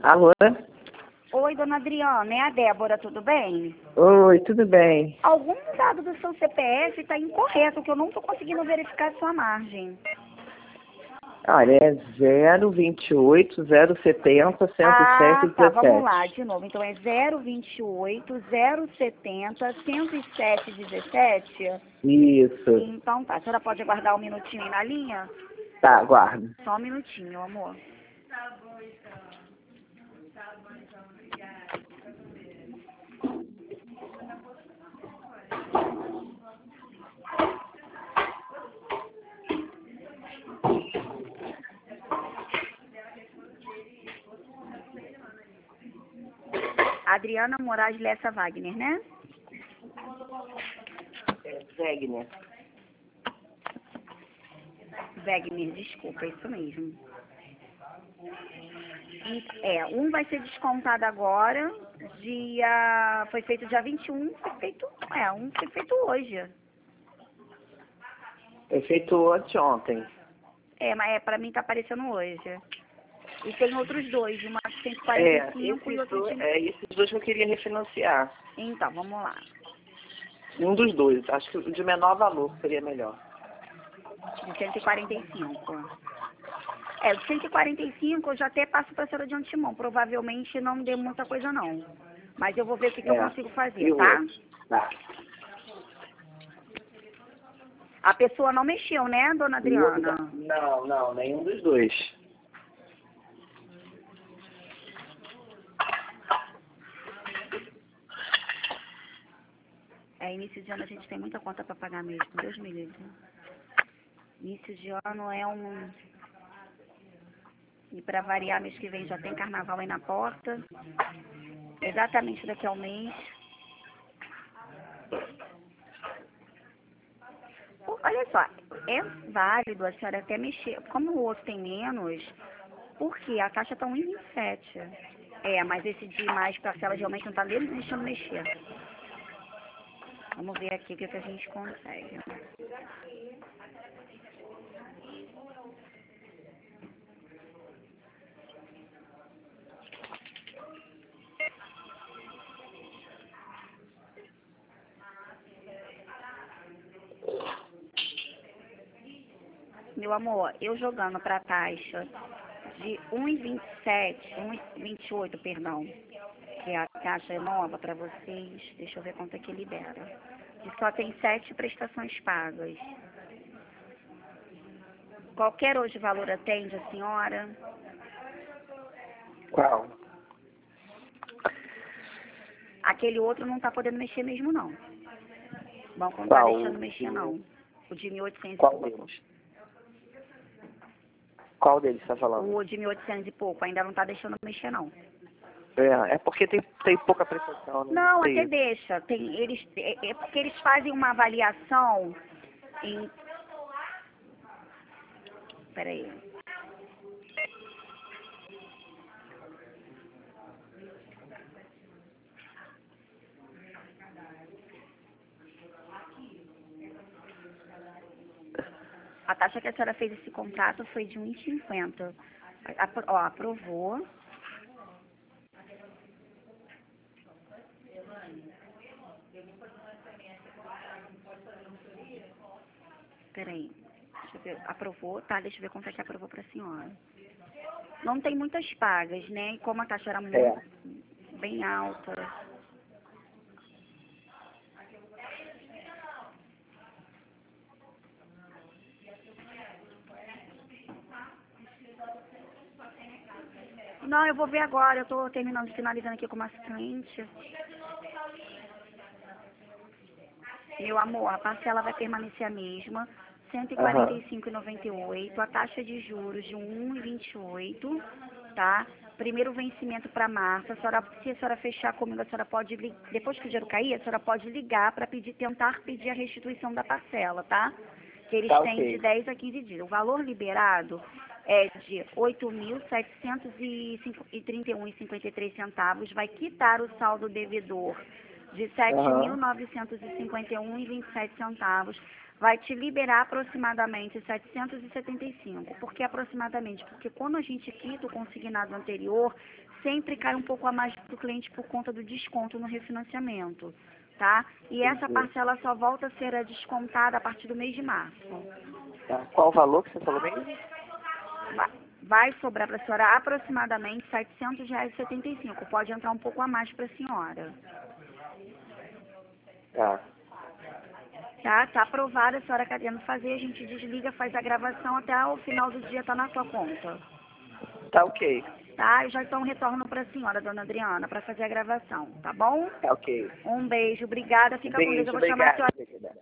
Alô? Oi, dona Adriana, é a Débora, tudo bem? Oi, tudo bem? Algum dado do seu CPF está incorreto, que eu não estou conseguindo verificar a sua margem. Olha, é 028 070 107 Tá, vamos 17. lá, de novo. Então é 028 070 107 17? Isso. Então tá, a senhora pode aguardar um minutinho aí na linha? Tá, aguardo. Só um minutinho, meu amor. Adriana Moraes Lessa Wagner, né? Wegner. Wagner, desculpa, é isso mesmo. Um vai ser descontado agora, foi feito dia 21, foi feito hoje. Foi feito anteontem. Mas pra mim tá aparecendo hoje. E tem outros dois, uma de 145 e outro de... Esses dois que eu queria refinanciar. Então, vamos lá. Um dos dois. Acho que o de menor valor seria melhor. De 145. O de 145 eu já até passo pra senhora de antemão. Provavelmente não deu muita coisa não. Mas eu vou ver o que eu consigo fazer, tá? Tá. A pessoa não mexeu, né, dona Adriana? Não, nenhum dos dois. Início de ano a gente tem muita conta para pagar mesmo, Deus me livre. Início de ano é um... E para variar, mês que vem já tem carnaval aí na porta. Exatamente daqui a um mês. Olha só, é válido a senhora até mexer. Como o outro tem menos, porque a taxa está 1,27. Mas esse de mais parcela realmente não está nem deixando mexer. Vamos ver aqui o que a gente consegue. Meu amor, eu jogando para a taxa de 1,27, 1,28, perdão, que é a taxa nova para vocês, deixa eu ver quanto é que libera. E só tem 7 prestações pagas. Qualquer hoje valor atende a senhora? Qual? Aquele outro não está podendo mexer mesmo, não. O banco não está Qual? deixando mexer, não. O de 1.800 Qual e pouco. deles? Qual deles você está falando? O de 1.800 e pouco ainda não está deixando mexer, não. É porque tem pouca prestação, né? Não, até deixa. É porque eles fazem uma avaliação em... Peraí. A taxa que a senhora fez esse contrato foi de 1,50. Aprovou. Peraí. Deixa eu ver. Aprovou, tá? Deixa eu ver quanto é que aprovou pra senhora. Não tem muitas pagas, né? E como a taxa era muito, bem alta. Não, eu vou ver agora. Eu tô finalizando aqui com uma cliente. Meu amor, a parcela vai permanecer a mesma. R$ 145,98. A taxa de juros de 1,28, tá? Primeiro vencimento para março. Se a senhora fechar comigo, a senhora pode, depois que o dinheiro cair, a senhora pode ligar para tentar pedir a restituição da parcela, tá? Que eles têm de 10 a 15 dias. O valor liberado é de R$ 8.731,53. Vai quitar o saldo devedor de R$ 7.951,27. Vai te liberar aproximadamente 775. Por que aproximadamente? Porque quando a gente quita o consignado anterior, sempre cai um pouco a mais para o cliente por conta do desconto no refinanciamento, tá? E essa parcela só volta a ser descontada a partir do mês de março. Tá. Qual o valor que você falou mesmo? Vai sobrar para a senhora aproximadamente R$ 700,75. Pode entrar um pouco a mais para a senhora. Tá. Tá aprovada, a senhora querendo fazer, a gente desliga, faz a gravação até o final do dia, tá na sua conta. Tá ok. Tá? Eu já então retorno para a senhora, dona Adriana, para fazer a gravação, tá bom? Tá ok. Um beijo, obrigada, fica com Deus, Beijo, eu vou chamar a senhora. obrigado.